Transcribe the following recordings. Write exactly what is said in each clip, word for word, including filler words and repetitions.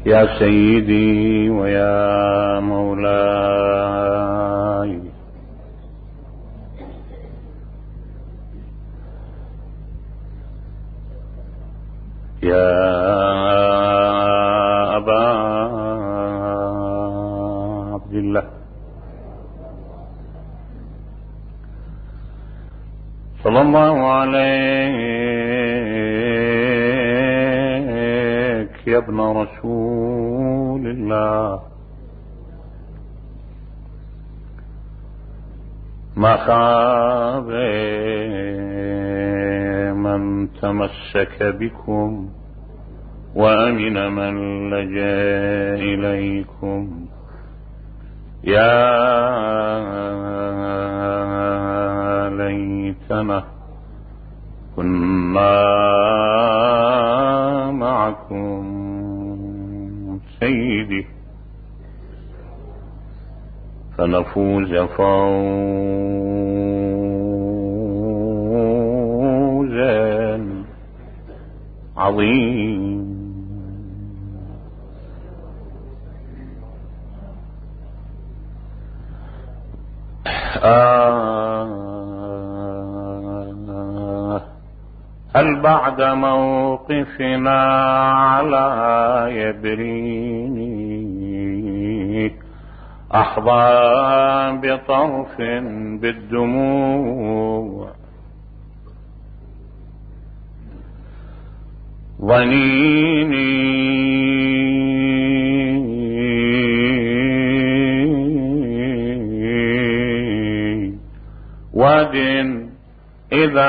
يا سيدي ويا مولاي، يا أبا عبد الله، صلى الله عليك يا ابن رسول الله. ما خاب من تمسك بكم وأمن من لجأ إليكم. يا ليتنا كنا معكم سيدي فنفوز فوزا عظيما. آه هل بعد موقفنا على يبريني أحظى بطرف بالدموع ظنيني واد إذا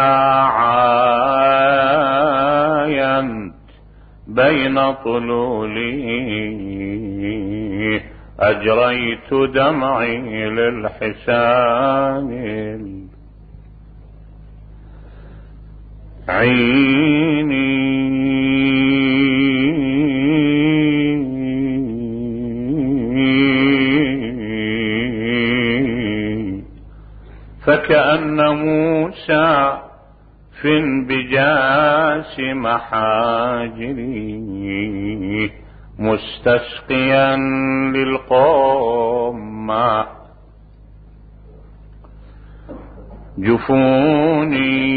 عاينت بين طلولي أجريت دمعي للحسان عيني فكأن موسى في انبجاس محاجري مستسقيا للقوم ماء جفوني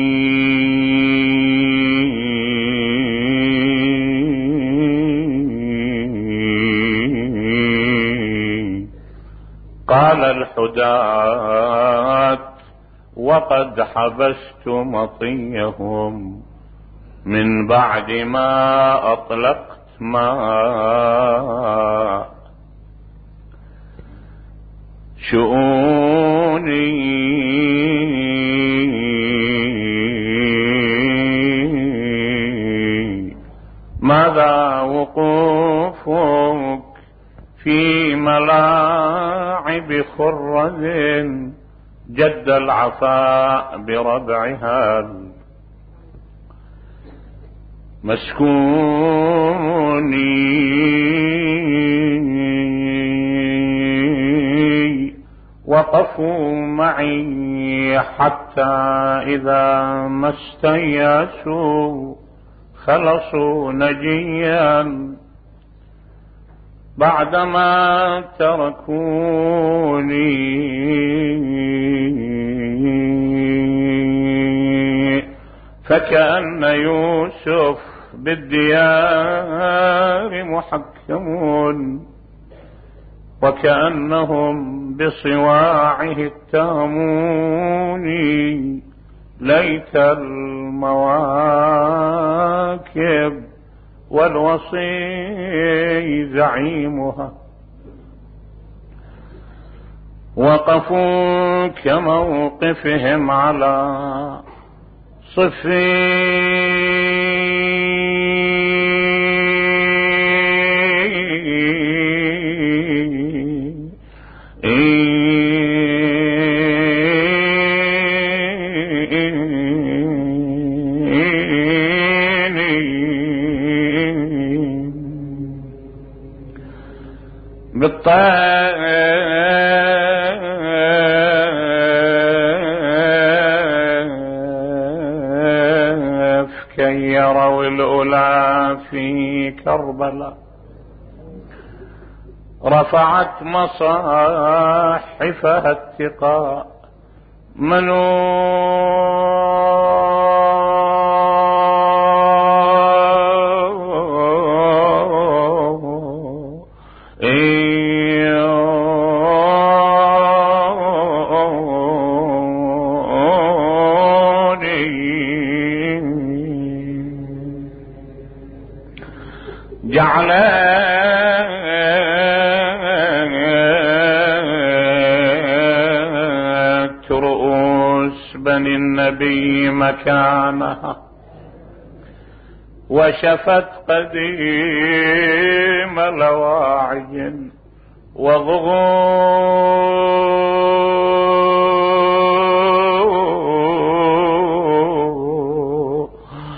قال الحداة وقد حبست مطيهم من بعد ما أطلقت ما شؤوني ماذا وقوفك في ملاعب خرز جد العفاء بربعها مسكوني وقفوا معي حتى إذا ما استيأسوا خلصوا نجيا بعدما تركوني فكأن يوسف بالديار محكمون وكأنهم بصواعه اتهموني ليت المواكب والوصي زعيمها وقفوا كموقفهم على صفي بالطيف كي يروا الأولى في كربلاء رفعت مصاحفها اتقاء منو جعلت رؤوس بني النبي مكانها وشفت قديم لواعي وضغور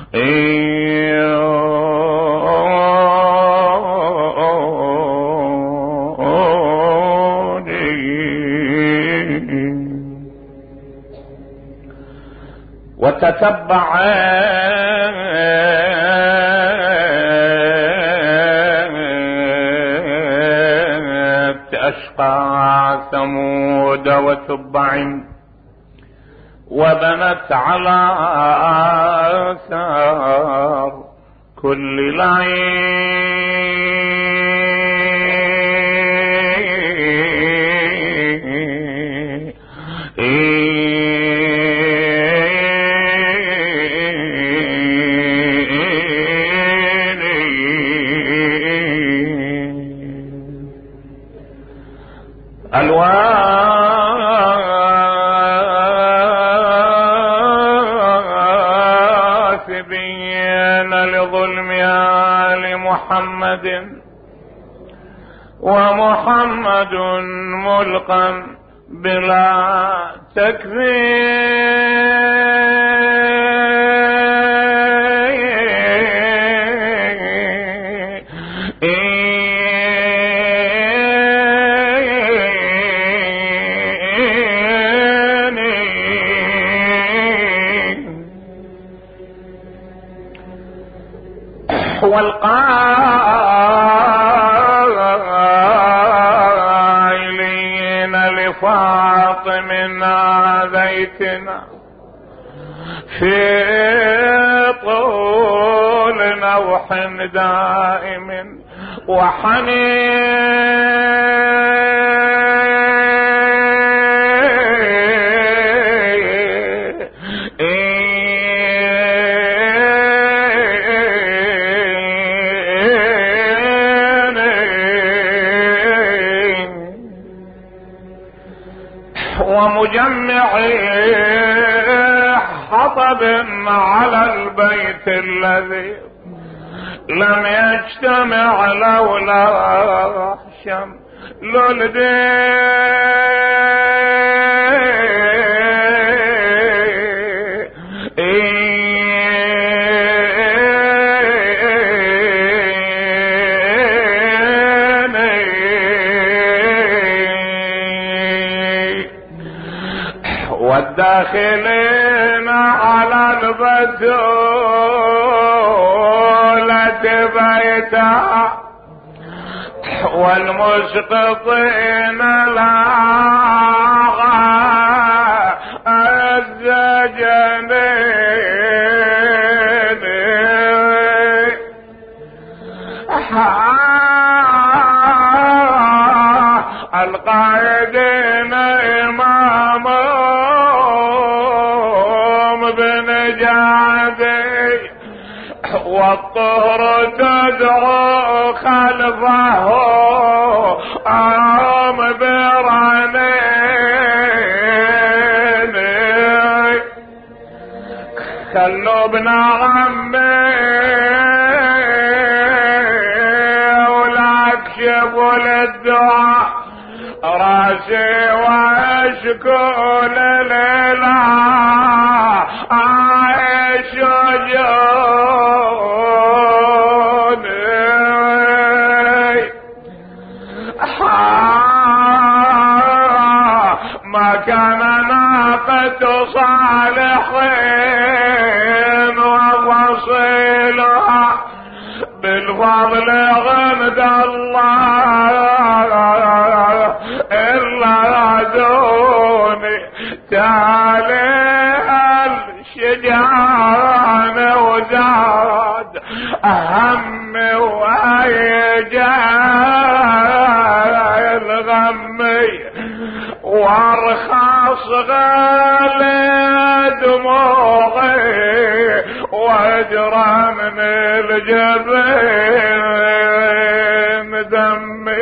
وتتبعت أشقى ثمود وتبع وبنت على آثار كل لعين الواثبين لظلم آل محمد ومحمد ملقا بلا تكفير والقائلين لفاطم آذيتنا في طول نوح دائم ومجمع حطب على البيت الذي لم يجتمع لولا شمل والداخلين على البتولة بيتها والمسقطين لاغا الزجنين القائدين إمامهم بن جعدي والطهر تدعو خلفه أم برنين خلوا ابن عمي ولا اكشفوا للدعاء راسي واشكو لله عايش جوني ما كان ناقة صالحين وفصيلها بالفضل غمد الله إلا دوني تالي الشجعان وزاد همي وأيجال غمي وارخص غالي دموعي واجرى من الجبين دمي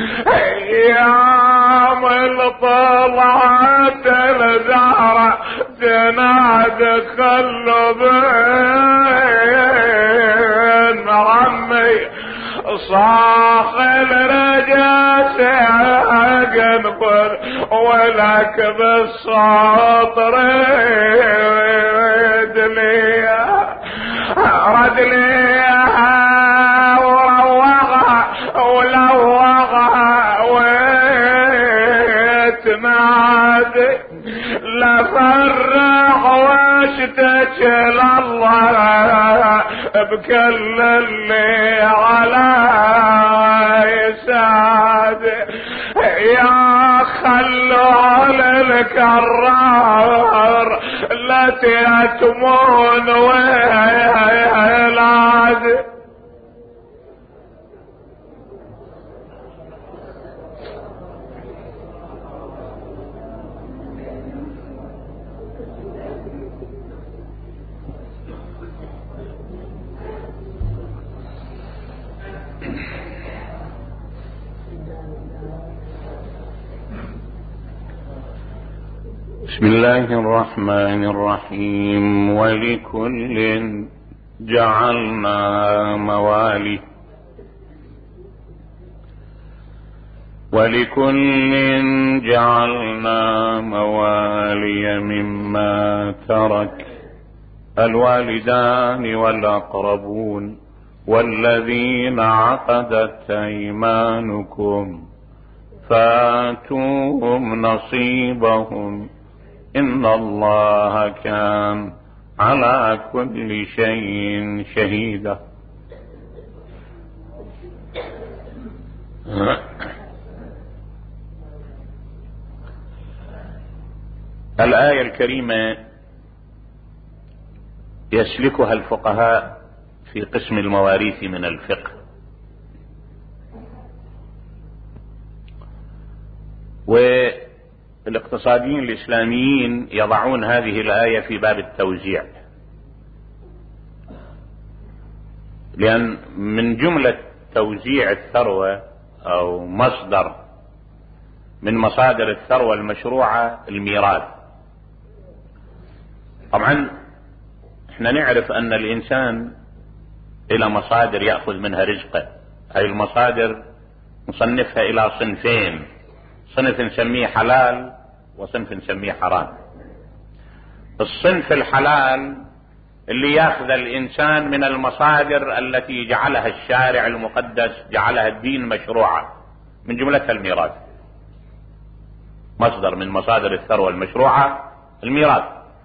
ايام طلعت الزهرة تناد خلو بين عمي صاخ الرجاس قنفر ولك بالصوت رد لي رد لي وروغها ولوغها ويتنادي لفرح واشتكي لله بكل اللي على يساد يا خلوا على الكرار لا تأتمون ويلاد. بسم الله الرحمن الرحيم. ولكل جعلنا موالي ولكل جعلنا موالي مما ترك الوالدان والأقربون والذين عقدت أيمانكم فآتوهم نصيبهم إن الله كان على كل شيء شهيدا. الآية الكريمة يسلكها الفقهاء في قسم المواريث من الفقه، والاقتصاديين الإسلاميين يضعون هذه الآية في باب التوزيع، لأن من جملة توزيع الثروة أو مصدر من مصادر الثروة المشروعة الميراث. طبعا احنا نعرف أن الإنسان إلى مصادر يأخذ منها رزقه، هذه المصادر نصنفها إلى صنفين، صنف نسميه حلال وصنف نسميه حرام. الصنف الحلال اللي ياخذ الإنسان من المصادر التي جعلها الشارع المقدس، جعلها الدين مشروعة، من جملتها الميراث، مصدر من مصادر الثروة المشروعة الميراث.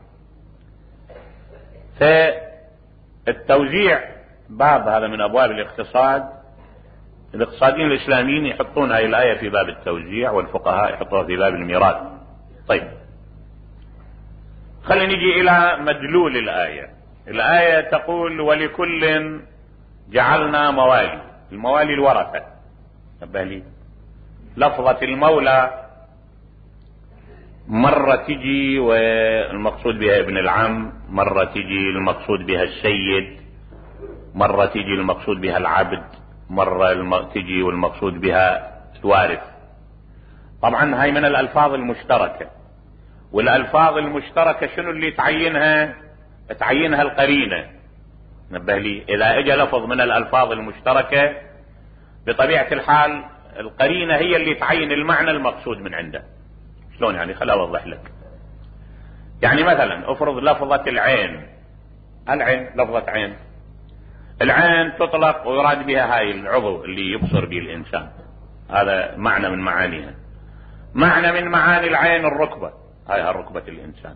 فالتوزيع باب هذا من أبواب الاقتصاد، الاقتصاديين الإسلاميين يحطون هذه الآية في باب التوزيع والفقهاء يحطوها في باب الميراث. طيب خلينا نجي إلى مدلول الآية. الآية تقول ولكل جعلنا موالي، الموالي الورثة. نبه لي لفظة المولى مرة تجي والمقصود بها ابن العم، مرة تجي المقصود بها السيد، مرة تجي المقصود بها العبد، مرة تجي والمقصود بها الوارث. طبعا هاي من الألفاظ المشتركة، والألفاظ المشتركة شنو اللي تعينها؟ تعينها القرينة. نبه لي إذا اجى لفظ من الألفاظ المشتركة بطبيعة الحال القرينة هي اللي تعين المعنى المقصود من عنده. شلون يعني؟ خل أوضح لك. يعني مثلا افرض لفظة العين، العين لفظة عين، العين تطلق ويراد بها هاي العضو اللي يبصر به الإنسان، هذا معنى من معانيها. معنى من معاني العين الركبة، هاي ركبة الإنسان.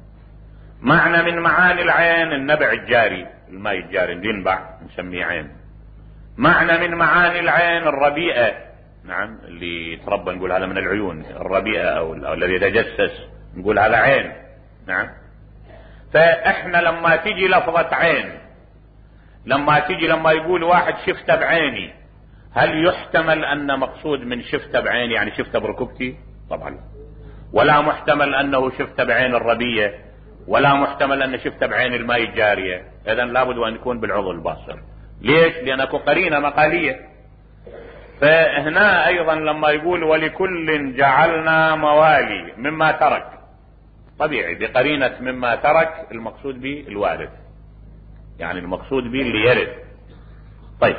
معنى من معاني العين النبع الجاري، الماء الجاري ينبع نسميه عين. معنى من معاني العين الربيئة، نعم، اللي يتربى نقول هذا من العيون الربيئة أو, أو الذي يتجسس نقول هذا عين، نعم. فإحنا لما تيجي لفظة عين، لما تيجي لما يقول واحد شفته بعيني، هل يحتمل أن مقصود من شفته بعيني يعني شفته بركبتي؟ طبعا. ولا محتمل أنه شفته بعين الربية، ولا محتمل أن شفته بعين الماء الجارية. إذن لابد أن يكون بالعضو الباصر. ليش؟ لأنه قرينة مقالية. فهنا أيضا لما يقول ولكل جعلنا موالي مما ترك، طبيعي بقرينة مما ترك المقصود به الوارث، يعني المقصود به اللي يرث. طيب،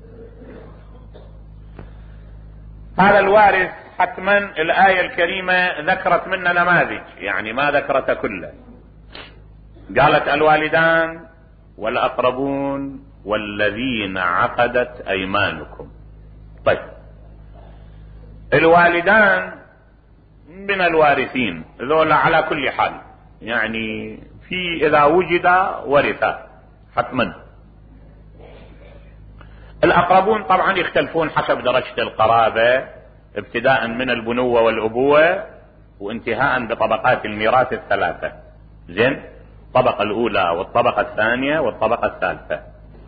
هذا الوارث حتما الآية الكريمة ذكرت منا نماذج، يعني ما ذكرت كله. قالت الوالدان والأقربون والذين عقدت أيمانكم. طيب، الوالدان من الوارثين ذولا على كل حال، يعني في إذا وجد ورثة حتما. الأقربون طبعا يختلفون حسب درجة القرابة، ابتداء من البنوة والأبوة وانتهاء بطبقات الميراث الثلاثة. زين، الطبقة الأولى والطبقة الثانية والطبقة الثالثة.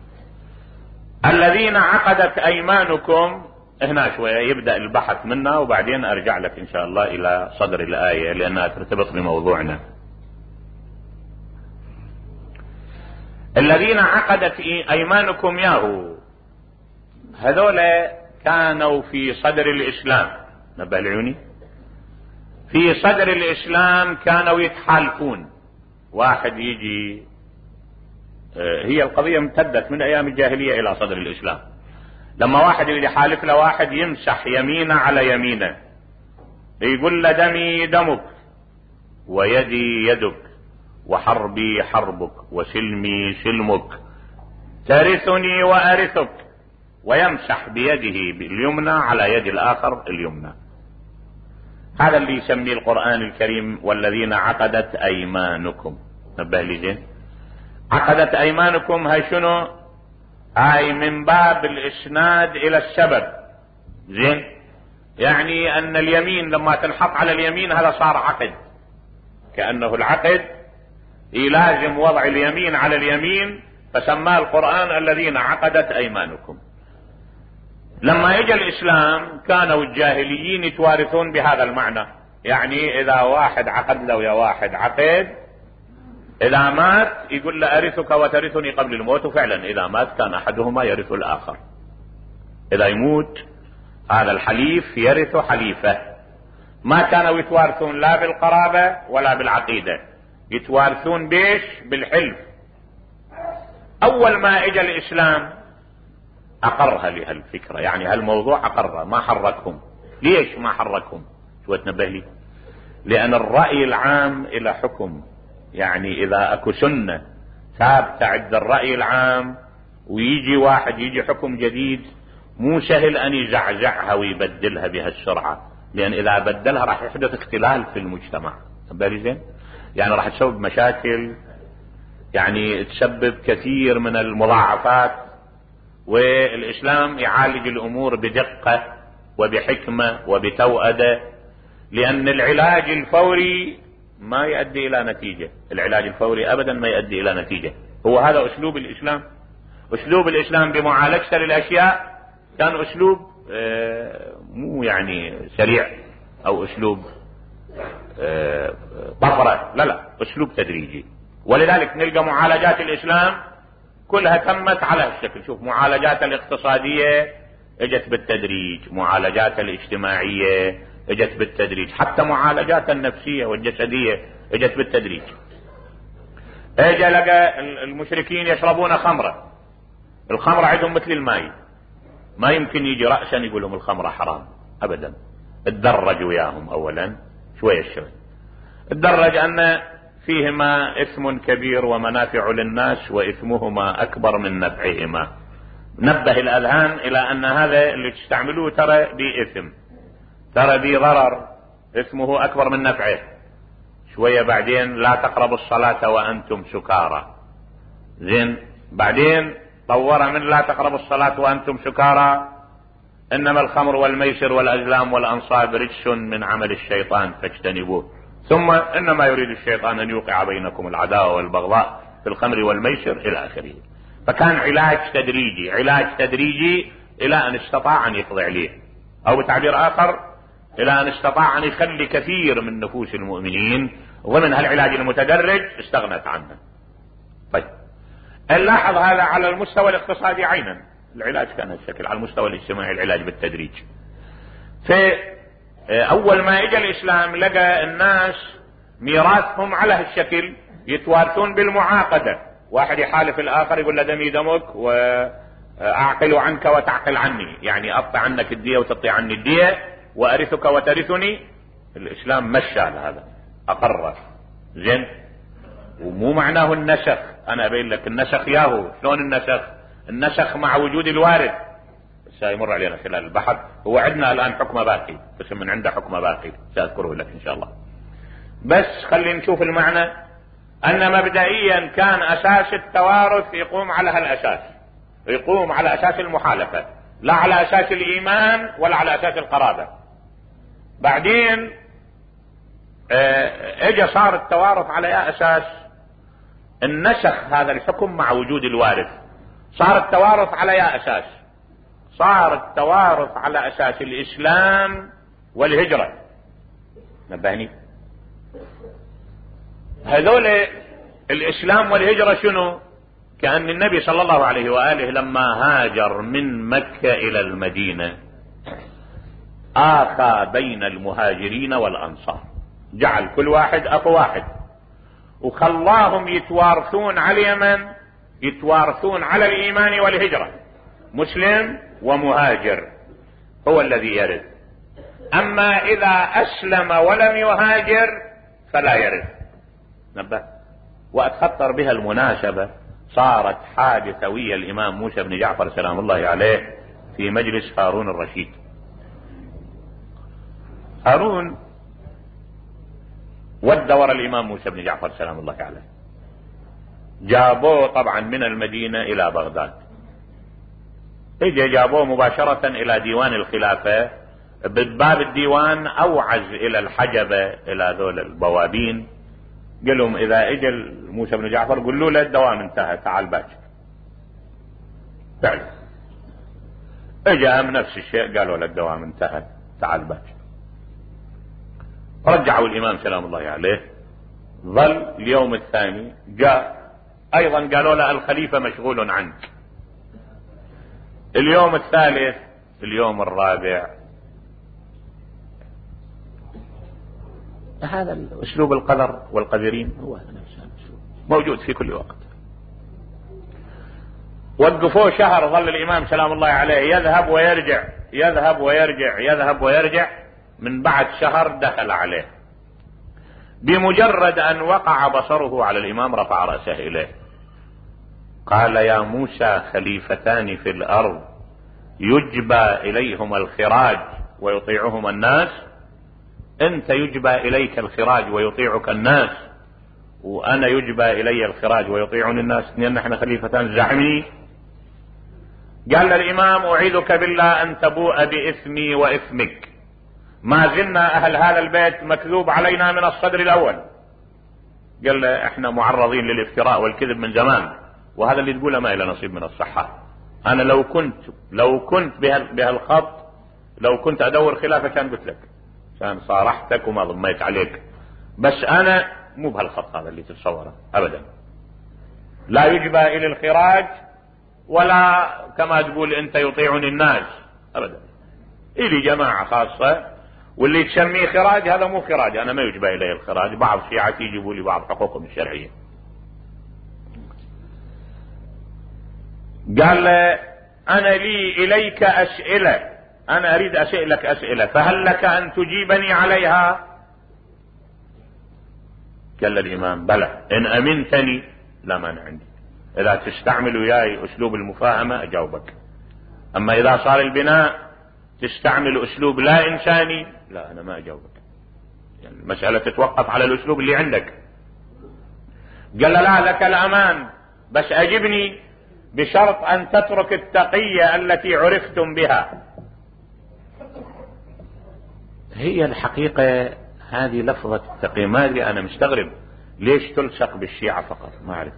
الذين عقدت أيمانكم، هنا شوية يبدأ البحث منها وبعدين أرجع لك إن شاء الله إلى صدر الآية لأنها ترتبط بموضوعنا. الذين عقدت أيمانكم ياهو، هذول كانوا في صدر الإسلام، نبه العيوني، في صدر الإسلام كانوا يتحالفون. واحد يجي، هي القضية امتدت من أيام الجاهلية إلى صدر الإسلام. لما واحد يجي يحالف له واحد يمسح يمينه على يمينه، يقول له دمي دمك ويدي يدك وحربي حربك وسلمي سلمك ترثني وأرثك، ويمسح بيده اليمنى على يد الآخر اليمنى. هذا اللي يسميه القرآن الكريم والذين عقدت أيمانكم. نبه لي زين، عقدت أيمانكم هاي شنو؟ هاي من باب الإسناد إلى السبب. زين، يعني أن اليمين لما تنحط على اليمين هذا صار عقد، كأنه العقد يلازم وضع اليمين على اليمين، فسماه القرآن الذين عقدت أيمانكم. لما اجى الإسلام كانوا الجاهليين يتوارثون بهذا المعنى، يعني إذا واحد عقد له يا واحد عقد، إذا مات يقول له أرثك وترثني قبل الموت، وفعلا إذا مات كان أحدهما يرث الآخر. إذا يموت هذا الحليف يرث حليفه. ما كانوا يتوارثون لا بالقرابة ولا بالعقيدة، يتوارثون بيش؟ بالحلف. أول ما اجى الإسلام أقرها لهالفكرة، يعني هالموضوع أقرها، ما حركهم. ليش ما حركهم؟ شو تنبه لي؟ لأن الرأي العام إلى حكم، يعني إذا أكو سنة ثابتة عند الرأي العام ويجي واحد يجي حكم جديد، مو سهل أن يزعزعها ويبدلها بهالسرعة، لأن إذا بدلها راح يحدث اختلال في المجتمع. تنبه لي زين؟ يعني راح تسبب مشاكل، يعني تسبب كثير من المضاعفات. والإسلام يعالج الأمور بدقة وبحكمة وبتوأدة، لأن العلاج الفوري ما يؤدي إلى نتيجة. العلاج الفوري أبدا ما يؤدي إلى نتيجة. هو هذا أسلوب الإسلام. أسلوب الإسلام بمعالجة للأشياء كان أسلوب مو يعني سريع أو أسلوب طفرة، لا لا، أسلوب تدريجي. ولذلك نلقى معالجات الإسلام كلها تمت على هالشكل. شوف، معالجات الاقتصادية اجت بالتدريج، معالجات الاجتماعية اجت بالتدريج، حتى معالجات النفسية والجسدية اجت بالتدريج. اجى لقى المشركين يشربون خمرة، الخمرة عندهم مثل الماء، ما يمكن يجي رأسا يقول لهم الخمرة حرام ابدا. اتدرج وياهم اولا شوية شوية، اتدرج ان فيهما اثم كبير ومنافع للناس واثمهما اكبر من نفعهما. نبه الاذهان الى ان هذا اللي تستعملوه ترى بي اثم، ترى بي ضرر، اثمه اكبر من نفعه. شوية بعدين لا تقربوا الصلاة وانتم سكارى. زين، بعدين صور من لا تقربوا الصلاة وأنتم سكارى إنما الخمر والميسر والأزلام والأنصاب رجس من عمل الشيطان فاجتنبوه ثم إنما يريد الشيطان أن يوقع بينكم العداوة والبغضاء في الخمر والميسر إلى آخره. فكان علاج تدريجي علاج تدريجي إلى أن استطاع أن يقضي عليه، أو بتعبير آخر إلى أن استطاع أن يخلي كثير من نفوس المؤمنين ضمن هالعلاج المتدرج استغنت عنه. طيب نلاحظ هذا على المستوى الاقتصادي عينا، العلاج كان الشكل. على المستوى الاجتماعي العلاج بالتدريج. في أول ما إجا الإسلام لقى الناس ميراثهم على هالشكل، يتوارثون بالمعاقدة، واحد يحالف الآخر يقول له دمي دمك وأعقل عنك وتعقل عني، يعني أقطع عنك الدية وتقطع عني الدية وأرثك وترثني. الإسلام مشى هذا، أقره. زين، ومو معناه النسخ، أنا أبين لك النسخ ياهو. شلون النسخ؟ النسخ مع وجود الوارث، بس يمر علينا خلال البحث. هو عندنا الآن حكم باقي، بس من عنده حكم باقي سأذكره لك إن شاء الله. بس خلينا نشوف المعنى. أن مبدئيا كان أساس التوارث يقوم على هالأساس، يقوم على أساس المحالفة، لا على أساس الإيمان ولا على أساس القرابة. بعدين اجى صار التوارث على أساس النسخ هذا الحكم مع وجود الوارث. صار التوارث على أساس صار التوارث على أساس الإسلام والهجرة. نبهني هذول الإسلام والهجرة شنو؟ كأن النبي صلى الله عليه وآله لما هاجر من مكة إلى المدينة آخى بين المهاجرين والأنصار، جعل كل واحد أخو واحد، وخلاهم يتوارثون على اليمن، يتوارثون على الإيمان والهجرة، مسلم ومهاجر هو الذي يرث. أما إذا أسلم ولم يهاجر فلا يرث. نبه. وأتخطر بها المناسبة، صارت حادثة ويا الإمام موسى بن جعفر سلام الله عليه في مجلس هارون الرشيد. هارون ودور الإمام موسى بن جعفر سلام الله عليه، جابوه طبعا من المدينة إلى بغداد، اجى جابوه مباشرة إلى ديوان الخلافة. بباب الديوان أوعز إلى الحجبة، إلى ذول البوابين، قال لهم إذا اجى موسى بن جعفر قولوا له الدوام انتهى، تعال باكر. فعلا اجاهم نفس الشيء، قالوا له الدوام انتهى تعال باكر. رجعوا الإمام سلام الله عليه، ظل اليوم الثاني جاء أيضا قالوا له الخليفة مشغول عنك. اليوم الثالث، اليوم الرابع. هذا أسلوب القدر والقدرين هو نفس الأسلوب موجود في كل وقت. وقفوه شهر، ظل الإمام سلام الله عليه يذهب ويرجع يذهب ويرجع يذهب ويرجع. من بعد شهر دخل عليه، بمجرد أن وقع بصره على الإمام رفع رأسه إليه، قال يا موسى خليفتان في الأرض يجبى إليهما الخراج ويطيعهما الناس، أنت يجبى إليك الخراج ويطيعك الناس، وأنا يجبى إلي الخراج ويطيعني الناس، لأن نحن خليفتان زعمني. قال الإمام أعيذك بالله أن تبوء بإثمي وإثمك، ما زلنا أهل هذا البيت مكذوب علينا من الصدر الأول. قال له احنا معرضين للافتراء والكذب من زمان، وهذا اللي تقوله ما إلى نصيب من الصحة. أنا لو كنت لو كنت بهالخط، لو كنت أدور خلافة كان قلت لك، كان صارحتك وما ضميت عليك، بس أنا مو بهالخط هذا اللي تتصوره أبدا. لا يجبى إلى الخراج ولا كما تقول أنت يطيعني الناس أبدا. إلي جماعة خاصة، واللي تسميه خراج هذا مو خراج، أنا ما يجبى إلي الخراج. بعض شيعتي يجيبوا لي بعض حقوقهم الشرعية. قال أنا لي إليك أسئلة، أنا أريد أسألك أسئلة، فهل لك أن تجيبني عليها؟ قال الإمام بلى إن أمنتني لا مانع عندي، إذا تستعمل وياي أسلوب المفاهمة أجاوبك، أما إذا صار البناء تستعمل أسلوب لا إنساني لا أنا ما أجاوبك. يعني المسألة تتوقف على الأسلوب اللي عندك. قال لا لك الأمان، بس أجبني بشرط أن تترك التقية التي عرفتم بها. هي الحقيقة هذه لفظة التقية، ما أدري أنا مستغرب ليش تلصق بالشيعة فقط، ما أعرف.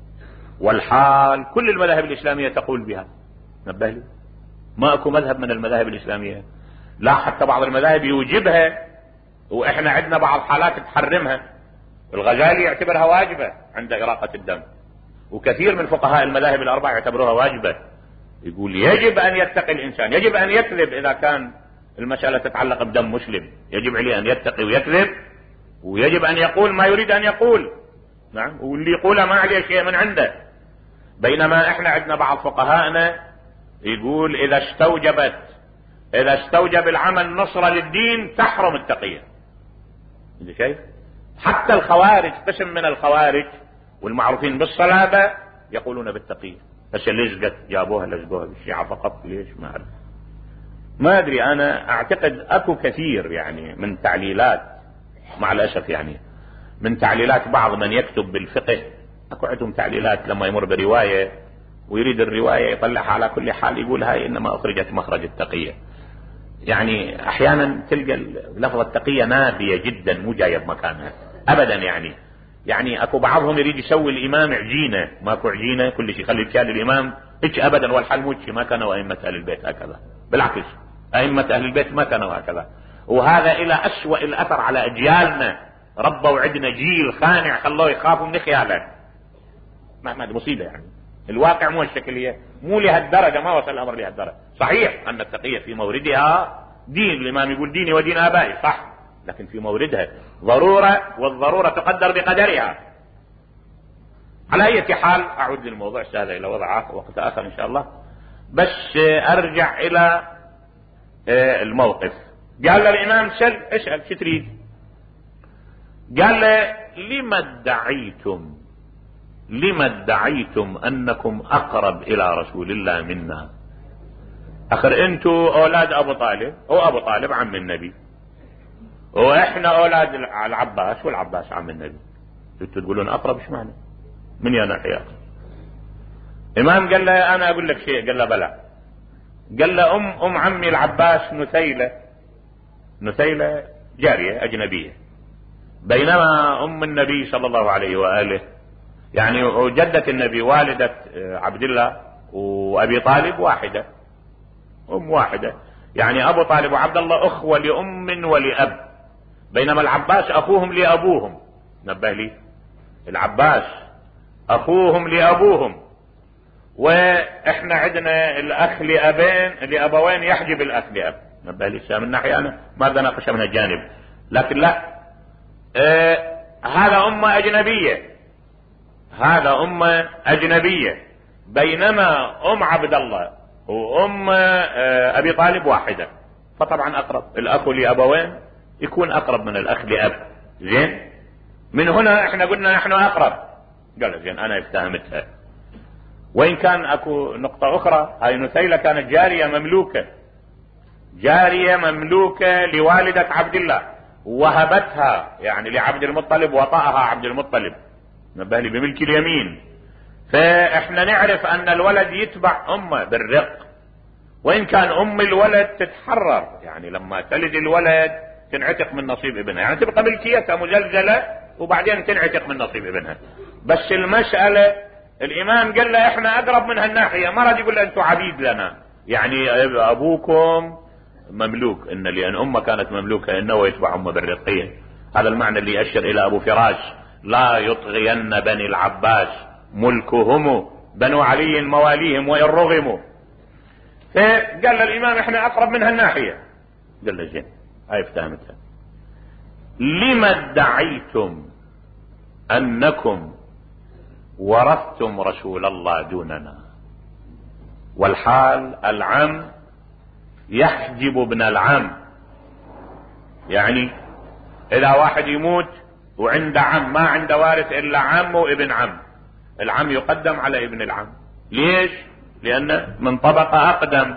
والحال كل المذاهب الإسلامية تقول بها، نبه لي ما أكو مذهب من المذاهب الإسلامية، لا حتى بعض المذاهب يوجبها وإحنا عندنا بعض الحالات تحرمها. الغزالي يعتبرها واجبة عند إراقة الدم، وكثير من فقهاء المذاهب الأربعة يعتبروها واجبة. يقول يجب أن يتقي الإنسان، يجب أن يكذب إذا كان المسألة تتعلق بدم مسلم، يجب عليه أن يتقي ويكذب، ويجب أن يقول ما يريد أن يقول، نعم، واللي يقوله ما عليه شيء من عنده. بينما احنا عندنا بعض فقهاءنا يقول إذا استوجبت إذا استوجب العمل نصرة للدين تحرم التقية. انت شايف؟ حتى الخوارج، قسم من الخوارج والمعروفين بالصلابة يقولون بالتقية، بس لزقت جابوها لزقوها بالشيعة فقط، ليش ما أعرف. ما أدري، أنا أعتقد أكو كثير يعني من تعليلات، مع الأسف يعني من تعليلات بعض من يكتب بالفقه، أكو عندهم تعليلات لما يمر برواية ويريد الرواية يطلعها على كل حال يقول هاي إنما أخرجت مخرج التقية. يعني أحيانا تلقى لفظة التقية نابية جدا مو جاية بمكانها أبدا. يعني يعني أكو بعضهم يريد يسوي الإمام عجينة، ماكو عجينة، كل شيء خلي الكال الإمام هيك أبدا، والحال مو ما كانوا أئمة أهل البيت هكذا، بالعكس أئمة أهل البيت ما كانوا هكذا. وهذا إلى أسوأ الأثر على أجيالنا، ربوا عندنا جيل خانع خلوه يخافوا من خياله. ما ما مصيبة يعني. الواقع مو الشكلية، مو لهالدرجة، ما وصل الأمر لهالدرجة. صحيح أن التقية في موردها دين، الإمام يقول ديني ودين آبائي، صح، لكن في موردها ضرورة، والضرورة تقدر بقدرها. على أي حال أعود للموضوع سهل إلى وضعه وقت آخر إن شاء الله، بس أرجع إلى الموقف. قال الإمام سل اسأل شو تريد؟ قال له لما ادعيتم لما ادعيتم أنكم أقرب إلى رسول الله منا؟ أخر أنتوا أولاد أبو طالب، هو أبو طالب عم النبي، وإحنا أولاد العباس، والعباس عم النبي، أنتوا تقولون أقرب، إيش معنى؟ من يا ناحية أقرب؟ إمام قال له أنا أقول لك شيء، قال له بلى. قال له أم أم عمي العباس نثيلة، نثيلة جارية أجنبية، بينما أم النبي صلى الله عليه وآله يعني جدة النبي والدة عبد الله وأبي طالب واحدة، أم واحدة، يعني أبو طالب وعبد الله أخوة لأم ولأب، بينما العباس أخوهم لأبوهم. نبه لي، العباس أخوهم لأبوهم، وإحنا عندنا الأخ لأبين لأبوين يحجب الأخ لأب. نبه لي من ناحية أنا ما بدنا ناقش من الجانب، لكن لا، آه هذا أمة أجنبية، هذا أمة أجنبية، بينما أم عبد الله وأم آه أبي طالب واحدة، فطبعا أقرب. الأخ لأبوين يكون أقرب من الأخ لأب. زين، من هنا احنا قلنا نحن أقرب. قال زين أنا افتهمتها. وإن كان أكو نقطة أخرى، هاي نثيلة كانت جارية مملوكة، جارية مملوكة لوالدة عبد الله، وهبتها يعني لعبد المطلب، وطأها عبد المطلب، نبه لي بملك اليمين. فاحنا نعرف ان الولد يتبع امه بالرق، وان كان ام الولد تتحرر، يعني لما تلد الولد تنعتق من نصيب ابنها، يعني تبقى ملكيتها مزلزلة وبعدين تنعتق من نصيب ابنها. بس المسألة الامام قال له احنا اقرب من هالناحية، ما راد يقول له انتم عبيد لنا، يعني ابوكم مملوك، ان لان امه كانت مملوكة انه يتبع امه بالرقية. هذا المعنى اللي يأشر الى ابو فراش: لا يطغين بني العباس ملكهم بنو علي مواليهم وإن رغموا. فقال الإمام احنا أقرب من هالناحية. قال له زين، هاي افتهمتها. لما ادعيتم أنكم ورثتم رسول الله دوننا، والحال العم يحجب ابن العم؟ يعني إذا واحد يموت وعنده عم، ما عنده وارث إلا عم وابن عم، العم يقدم على ابن العم. ليش؟ لأنه من طبقة أقدم،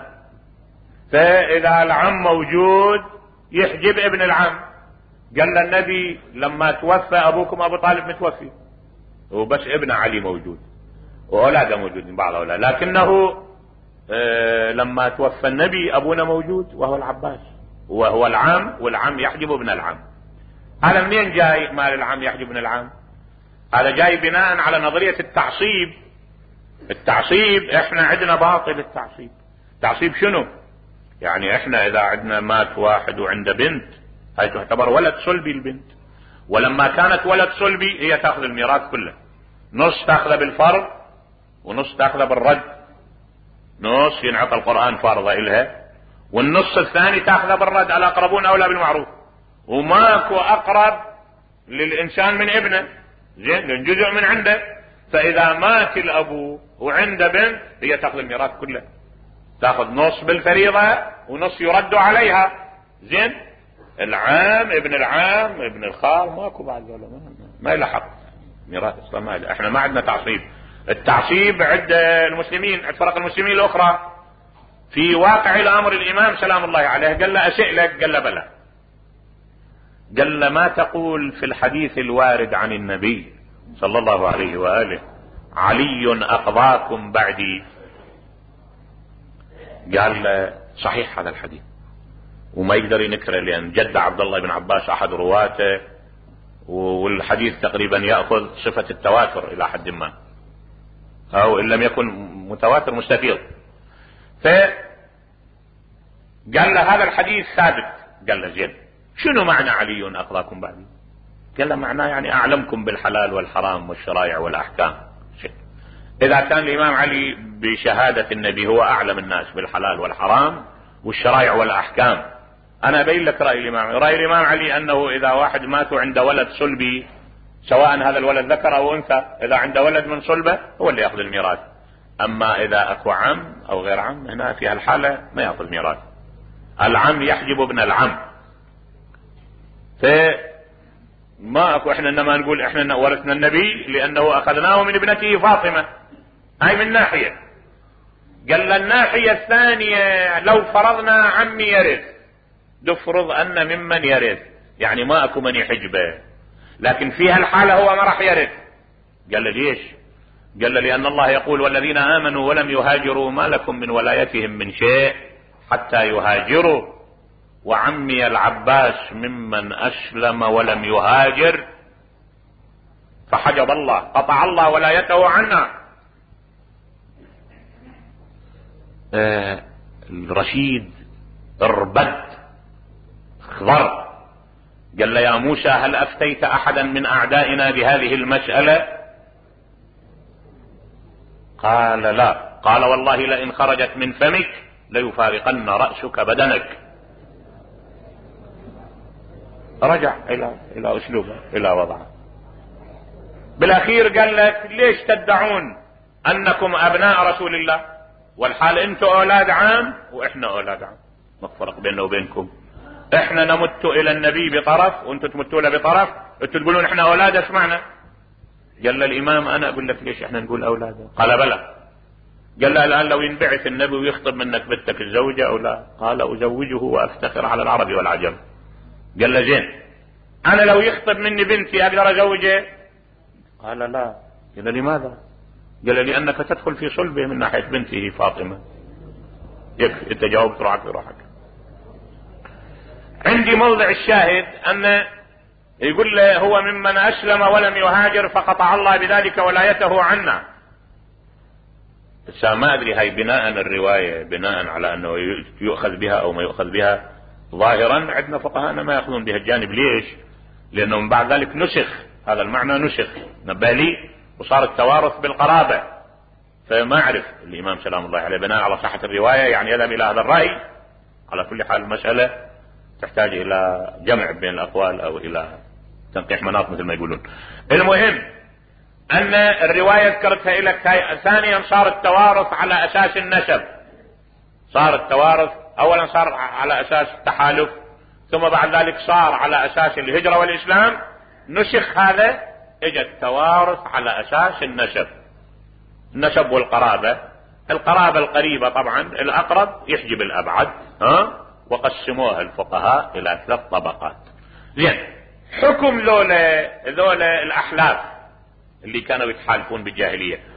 فإذا العم موجود يحجب ابن العم. قال النبي لما توفى أبوكم أبو طالب متوفي، وبس ابن علي موجود، واولاده موجودين بعض اولاد، لكنه آه لما توفى النبي ابونا موجود وهو العباس، وهو العم، والعم يحجب ابن العم. هذا منين جاي مال العم يحجب ابن العم؟ هذا جاي بناء على نظرية التعصيب. التعصيب احنا عندنا باطل. التعصيب تعصيب شنو؟ يعني احنا اذا عندنا مات واحد وعنده بنت، هاي تعتبر ولد صلبي البنت، ولما كانت ولد صلبي هي تاخذ الميراث كله، نص تاخذه بالفرض ونص تاخذه بالرد. نص ينعطى القرآن فرضه إلها، والنص الثاني تاخذه بالرد، على اقربون اولى بالمعروف. وماكو اقرب للانسان من ابنه، زين، لان جزء من عنده. فاذا مات الابو وعنده بنت هي تاخذ الميراث كله، تاخذ نص بالفريضة ونص يرد عليها. زين، العام ابن العام ابن الخال ماكو بعد ولا ما, ما له حق ميراث اصلا. ما احنا ما عندنا تعصيب. التعصيب عند المسلمين، عند فرق المسلمين الاخرى. في واقع الامر الامام سلام الله عليه قال له اسئلك، قال له بلى، قال له ما تقول في الحديث الوارد عن النبي صلى الله عليه وآله علي أقضاكم بعدي؟ قال له صحيح هذا الحديث، وما يقدر ينكره لأن جد عبد الله بن عباس أحد رواته، والحديث تقريبا يأخذ صفة التواتر إلى حد ما، أو إن لم يكن متواتر مستفيض. فقال له هذا الحديث ثابت. قال له زين، شنو معنى علي أقضاكم بعدي؟ قال له معناه يعني أعلمكم بالحلال والحرام والشرائع والأحكام. إذا كان الإمام علي بشهادة النبي هو أعلم الناس بالحلال والحرام والشرائع والأحكام، أنا أبين لك رأي الإمام. رأي الإمام علي أنه إذا واحد مات عنده ولد صلبي، سواء هذا الولد ذكر أو أنثى، إذا عنده ولد من صلبه هو اللي يأخذ الميراث. أما إذا أكو عم أو غير عم، هنا في هالحالة ما يأخذ ميراث. العم يحجب ابن العم. فما أكو إحنا إنما نقول إحنا ورثنا النبي لأنه أخذناه من ابنته فاطمة، هاي من ناحية. قال الناحية الثانية لو فرضنا عمي يرث، نفرض أن ممن يرث، يعني ما أكو من يحجبه، لكن في هالحالة هو ما راح يرث. قال ليش؟ قال لأن الله يقول والذين آمنوا ولم يهاجروا ما لكم من ولايتهم من شيء حتى يهاجروا، وعمي العباس ممن أسلم ولم يهاجر، فحجب الله، قطع الله ولايته عنا. آه الرشيد اربد خضر قال له يا موسى هل أفتيت أحدا من أعدائنا بهذه المسألة؟ قال لا. قال والله لئن خرجت من فمك ليفارقن رأسك بدنك. رجع إلى إلى أسلوبه، إلى وضعه. بالأخير قال لك ليش تدعون أنكم أبناء رسول الله والحال أنتم أولاد عام وإحنا أولاد عام؟ ما الفرق بيننا وبينكم؟ إحنا نمت إلى النبي بطرف وأنتم تمتوا له بطرف، أنتم تقولون إحنا أولاد. اسمعنا. قال الإمام أنا أقول لك ليش إحنا نقول أولاده؟ قال بلى. قال له الآن لو ينبعث النبي ويخطب منك بنتك الزوجة أو لا؟ قال أزوجه وأفتخر على العرب والعجم. قال له زين، أنا لو يخطب مني بنتي أقدر أزوجه؟ قال لا. قال لماذا؟ قال لأنك تدخل في صلبه من ناحية بنته فاطمة. يكفي، أنت جاوبت روحك بروحك. عندي موضع الشاهد أن يقول له هو ممن أسلم ولم يهاجر فقطع الله بذلك ولايته عنا. بس ما أدري هاي بناء الرواية بناء على أنه يؤخذ بها أو ما يؤخذ بها. ظاهرا عندنا فقهاءنا ما يأخذون بها الجانب. ليش؟ لأنه من بعد ذلك نسخ هذا المعنى، نسخ نبالي وصار التوارث بالقرابة. فما أعرف الإمام سلام الله عليه بناء على صحة الرواية يعني يذهب إلى هذا الرأي. على كل حال المسألة تحتاج إلى جمع بين الأقوال أو إلى تنقيح مناط مثل ما يقولون. المهم أن الرواية ذكرتها لك. ثانيا صار التوارث على أساس النسب. صار التوارث أولا صار على أساس التحالف، ثم بعد ذلك صار على أساس الهجرة والإسلام. نسخ هذا، اجى التوارث على أساس النسب، النسب والقرابة. القرابة القريبة طبعا الأقرب يحجب الأبعد، ها؟ وقسموها الفقهاء إلى ثلاث طبقات. زين، حكم ذولا ذولا الأحلاف اللي كانوا يتحالفون بالجاهلية،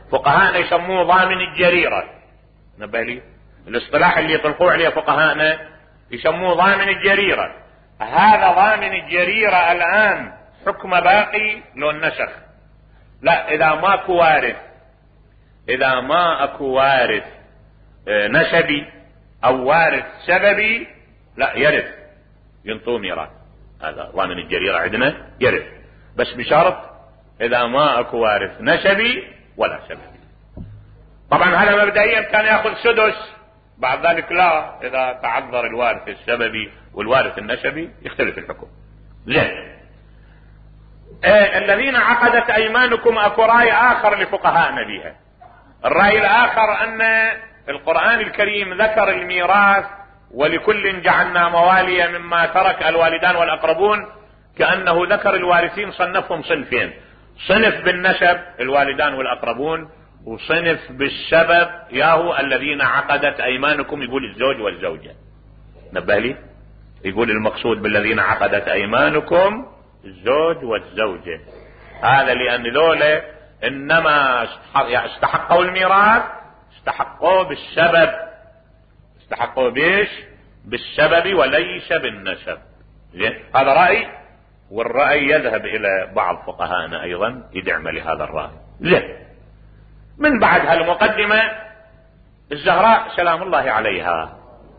فقهاءنا يسموه ضامن الجريرة. نبه لي الاصطلاح اللي يطلقوه عليه فقهاءنا يسموه ضامن الجريرة. هذا ضامن الجريرة الآن حكم باقي لو النسخ. لا، إذا ماكو وارث، إذا ما أكو وارث نسبي أو وارث سببي لا يرث، ينطوه ميراث. هذا ضامن الجريرة عندنا يرث، بس بشرط إذا ما أكو وارث نسبي ولا سببي. طبعا هذا مبدئيا كان يأخذ سدس، بعد ذلك لا، إذا تعذر الوارث السببي والوارث النسبي يختلف الحكم. زين. إيه الذين عقدت أيمانكم أكو رأي آخر لفقهاءنا بها. الرأي الآخر أن القرآن الكريم ذكر الميراث ولكل جعلنا موالي مما ترك الوالدان والأقربون، كأنه ذكر الوارثين صنفهم صنفين: صنف بالنسب الوالدان والأقربون، وصنف بالسبب ياهو الذين عقدت أيمانكم، يقول الزوج والزوجة. نبه لي يقول المقصود بالذين عقدت أيمانكم الزوج والزوجة. هذا لأن ذولا إنما استحقوا الميراث استحقوا بالسبب، استحقوا بيش بالسبب وليس بالنسب. هذا رأي، والرأي يذهب إلى بعض فقهاءنا أيضا يدعم لهذا الرأي. زين. من بعد هالمقدمة الزهراء سلام الله عليها.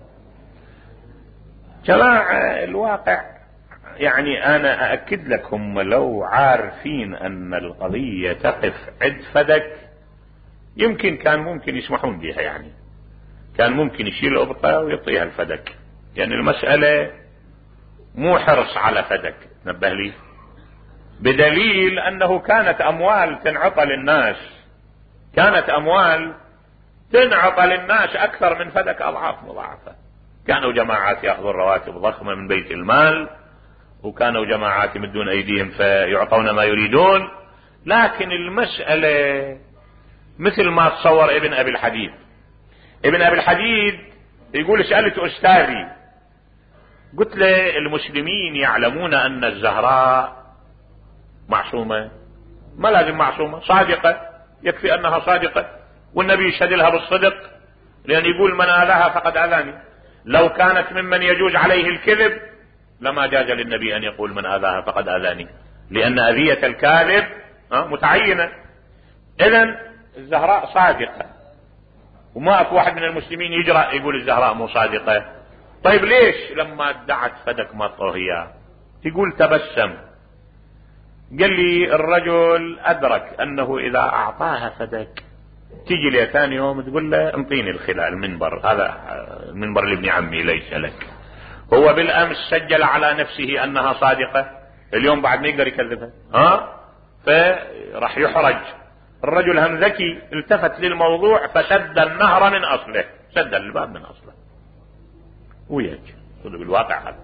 جماعة الواقع يعني أنا أأكد لكم لو عارفين أن القضية تقف عند فدك يمكن كان ممكن يسمحون بها، يعني كان ممكن يشيل أبقى ويعطيها الفدك، يعني المسألة مو حرص على فدك. نبه لي بدليل أنه كانت أموال تنعطى للناس، كانت أموال تنعطى للناس أكثر من فدك أضعاف مضاعفة. كانوا جماعات يأخذون رواتب ضخمة من بيت المال، وكانوا جماعات يمدون أيديهم فيعطون ما يريدون. لكن المسألة مثل ما تصور ابن أبي الحديد. ابن أبي الحديد يقول سألت أستاذي، قلت له المسلمين يعلمون أن الزهراء معصومة؟ ما لازم معصومة، صادقة، يكفي أنها صادقة، والنبي يشهد لها بالصدق، لأن يقول من آذاها فقد آذاني. لو كانت ممن يجوز عليه الكذب لما جاز للنبي أن يقول من آذاها فقد آذاني، لأن أذية الكاذب متعينة. إذن الزهراء صادقة، وما أكو واحد من المسلمين يجرأ يقول الزهراء مو صادقة. طيب ليش لما ادعت فدك ما أعطوه إياه؟ يقول تبسم، قال لي الرجل أدرك أنه إذا أعطاها فدك تيجي لي ثاني يوم تقول له انطيني الخلال المنبر، هذا منبر لابن عمي ليس لك. هو بالأمس سجل على نفسه أنها صادقة، اليوم بعد ما يقدر يكذبها، ها فراح يحرج. الرجل هم ذكي التفت للموضوع فسد النهر من أصله، سد الباب من أصله ويج بالواقع هذا.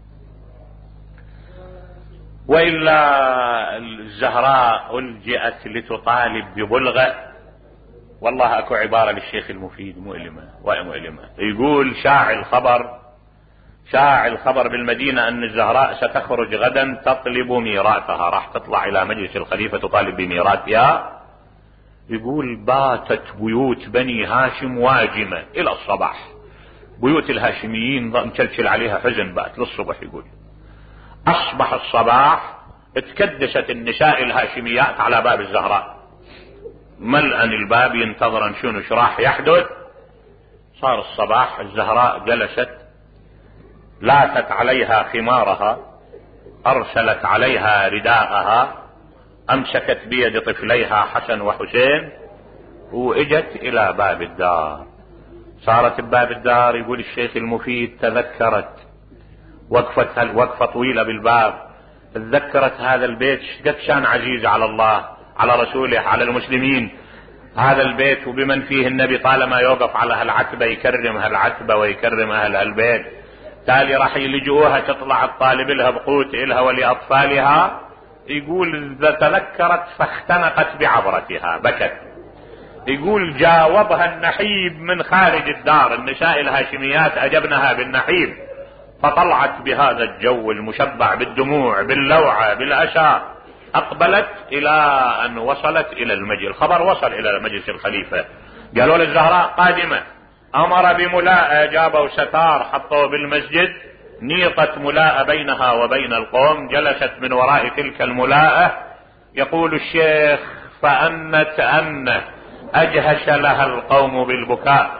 وإلا الزهراء ألجئت لتطالب ببلغة، والله أكو عبارة للشيخ المفيد مؤلمة ومؤلمة، يقول شاع الخبر شاع الخبر بالمدينة أن الزهراء ستخرج غدا تطلب ميراثها، راح تطلع إلى مجلس الخليفة تطالب بميراثها. يقول باتت بيوت بني هاشم واجمة إلى الصباح، بيوت الهاشميين مشلشل عليها حزن بات للصبح. يقول أصبح الصباح اتكدست النساء الهاشميات على باب الزهراء، ملأ الباب ينتظرن شنو راح يحدث. صار الصباح الزهراء جلست، لاتت عليها خمارها، أرسلت عليها رداءها، أمسكت بيد طفليها حسن وحسين وإجت إلى باب الدار. صارت بباب الدار، يقول الشيخ المفيد تذكرت وقفت وقفة طويلة بالباب، تذكرت هذا البيت قد كان عزيز على الله على رسوله على المسلمين، هذا البيت وبمن فيه النبي طالما يوقف على هالعتبة يكرم هالعتبة ويكرم أهل هالبيت. تالي راح يلجؤوها تطلع الطالب لها بقوت إلها ولأطفالها. يقول تذكرت فاختنقت بعبرتها بكت. يقول جاوبها النحيب من خارج الدار، النساء الهاشميات أجبنها بالنحيب، فطلعت بهذا الجو المشبع بالدموع باللوعة بالأسى اقبلت الى ان وصلت الى المجلس، الخبر وصل الى مجلس الخليفة، قالوا للزهراء قادمة، امر بملاءة، جابوا ستار حطوه بالمسجد، نيطت ملاءة بينها وبين القوم، جلست من وراء تلك الملاءة. يقول الشيخ فأنت أن أجهش لها القوم بالبكاء،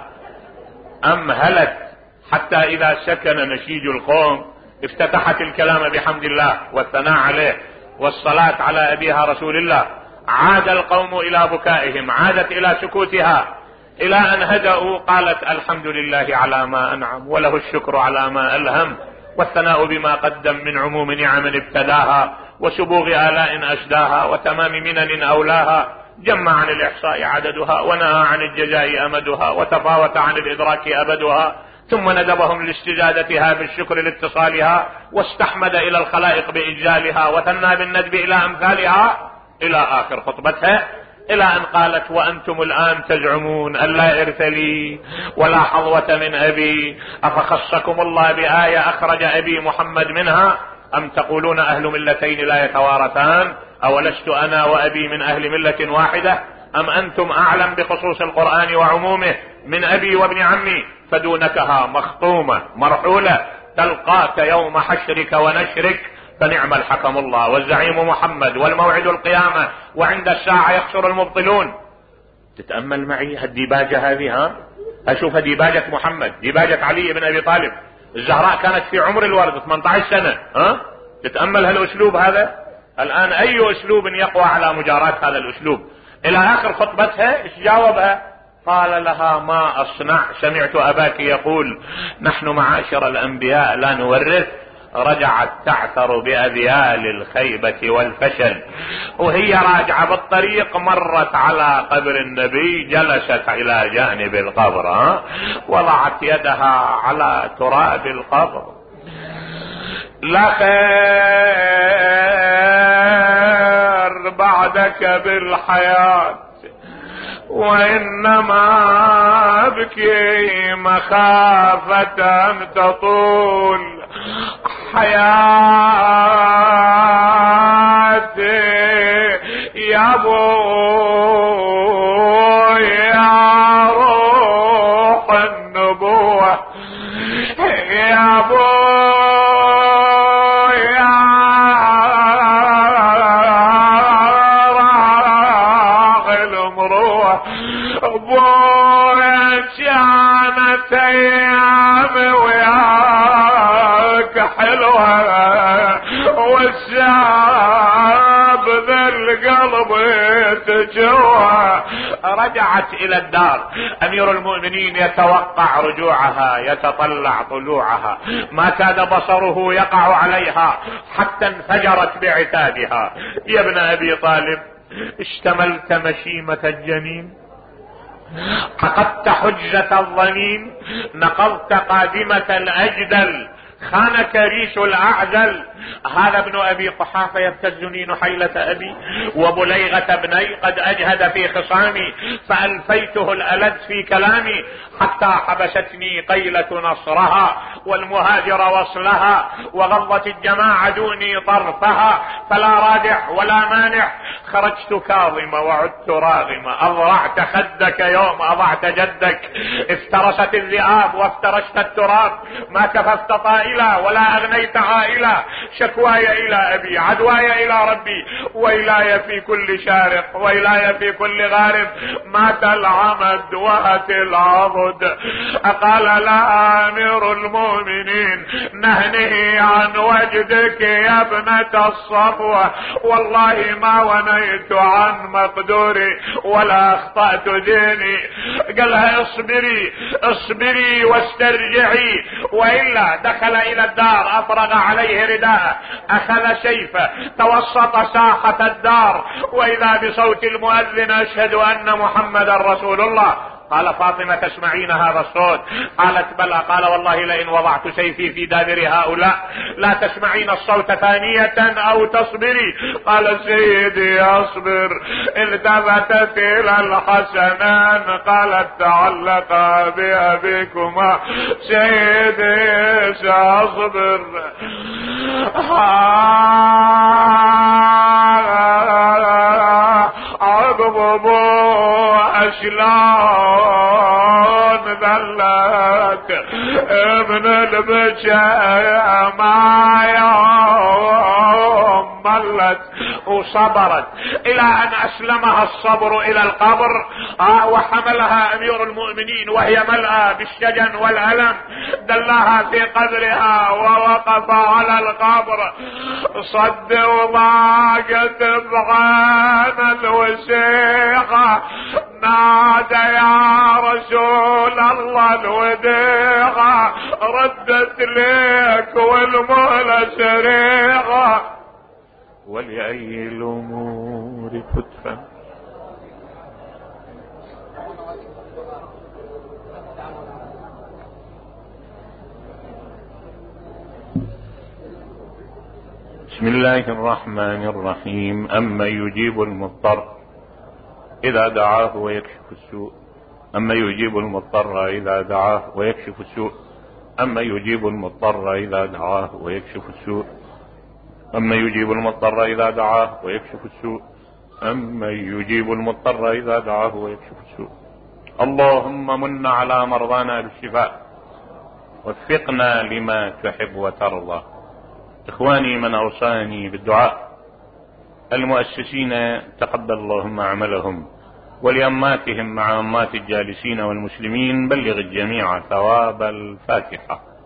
أمهلت حتى إذا سكن نشيج القوم افتتحت الكلام بحمد الله والثناء عليه والصلاة على أبيها رسول الله، عاد القوم إلى بكائهم، عادت إلى سكوتها، إلى أن هدأوا قالت الحمد لله على ما أنعم وله الشكر على ما ألهم والثناء بما قدم من عموم نعم ابتداها وسبوغ آلاء أسداها وتمام منن أولاها، جمع عن الإحصاء عددها ونهى عن الجزاء أمدها وتفاوت عن الإدراك أبدها، ثم ندبهم لاستزادتها بالشكر لاتصالها، واستحمد إلى الخلائق بإجلالها وثنى بالندب إلى أمثالها، إلى آخر خطبتها، إلى أن قالت وأنتم الآن تزعمون أن لا إرث لي ولا حظوة من أبي، أفخصكم الله بآية أخرج أبي محمد منها، أم تقولون أهل ملتين لا يتوارثان، أولست أنا وأبي من أهل ملة واحدة، أم أنتم أعلم بخصوص القرآن وعمومه من أبي وابن عمي، فدونكها مخطومة مرحولة تلقاك يوم حشرك ونشرك، فنعم الحكم الله والزعيم محمد والموعد القيامة وعند الساعة يخسر المبطلون. تتأمل معي هالديباجة هذه، ها أشوف ديباجة محمد، ديباجة علي بن أبي طالب، الزهراء كانت في عمر الورد ثمانية عشر سنة، ها تتأمل هالأسلوب هذا. الآن أي أسلوب يقوى على مجاراة هذا الأسلوب؟ إلى آخر خطبتها إيش جاوبها؟ قال لها ما أصنع، سمعت أباك يقول نحن معاشر الأنبياء لا نورث. رجعت تعثر بأذيال الخيبة والفشل، وهي راجعة بالطريق مرت على قبر النبي، جلست إلى جانب القبر، وضعت يدها على تراب القبر. لا خير بعدك بالحياة، وإنما بكي مخافة أن تطول حياتي يا ابو يا روح النبوة، يا ابو يا راغل المروة، ابو كانت ايامي وياك حلوة، والشاب ذا القلب تجوى. رجعت الى الدار، امير المؤمنين يتوقع رجوعها، يتطلع طلوعها، ما كاد بصره يقع عليها حتى انفجرت بعتابها. يا ابن ابي طالب اشتملت مشيمة الجنين، عقدت حجة الظنين، نقضت قادمة الأجدل، خانك ريش الأعزل. هذا ابن أبي قحافة يبتزني نحيلة أبي، وبليغة ابني قد أجهد في خصامي، فألفيته الألد في كلامي، حتى حبستني قيلة نصرها والمهاجر وصلها، وغضت الجماعة دوني طرفها، فلا رادع ولا مانع. خرجت كاظمة وعدت راغمة، أضرعت خدك يوم أضعت جدك، افترست الذئاب وافترشت التراب، ما كففت طائلا ولا أغنيت عائلا، شكواي إلى أبي، عدواي إلى ربي، وإلاي في كل شارق وإلاي في كل غارب، مات العمد وأتي العضد. قال لا أمير المؤمنين نهنه عن وجدك يا ابنة الصفوة، والله ما ونيت عن مقدوري ولا أخطأت ديني. قالها اصبري اصبري واسترجعي، وإلا دخل إلى الدار، أفرغ عليه رداء، أخذ سيفه، توسط ساحة الدار، وإذا بصوت المؤذن أشهد أن محمد رسول الله. قال فاطمة تسمعين هذا الصوت؟ قالت بلى. قال والله لئن وضعت سيفي في دابر هؤلاء لا تسمعين الصوت ثانية أو تصبري. قال سيدي أصبر. التفتت إلى الحسنان قالت تعلقا بأبيكما. سيدي سأصبر. آه شلون ذلت ابن البجاء ما يوم ملت وصبرت الى ان اسلمها الصبر الى القبر. آه وحملها امير المؤمنين وهي ملأى بالشجن والألم، دلها في قبرها ووقف على القبر، صد وضاقت بعين الوسيقة، نادى يا رسول الله الوديعة ردت ليك والمولى سريعة، ولأي الأمور تدفع. بسم الله الرحمن الرحيم. أما يجيب المضطر إذا دعاه ويكشف السوء، أما يجيب المضطر إذا دعاه ويكشف السوء، أما يجيب المضطر إذا دعاه ويكشف السوء، أما يجيب المضطر إذا دعاه ويكشف السوء، أما يجيب المضطر إذا دعاه ويكشف السوء. اللهم من على مرضانا بالشفاء، وفقنا لما تحب وترضى. إخواني من أوصاني بالدعاء، المؤسسين تقبل اللهم عملهم، ولأماتهم مع أمات الجالسين والمسلمين بلغ الجميع ثواب الفاتحة.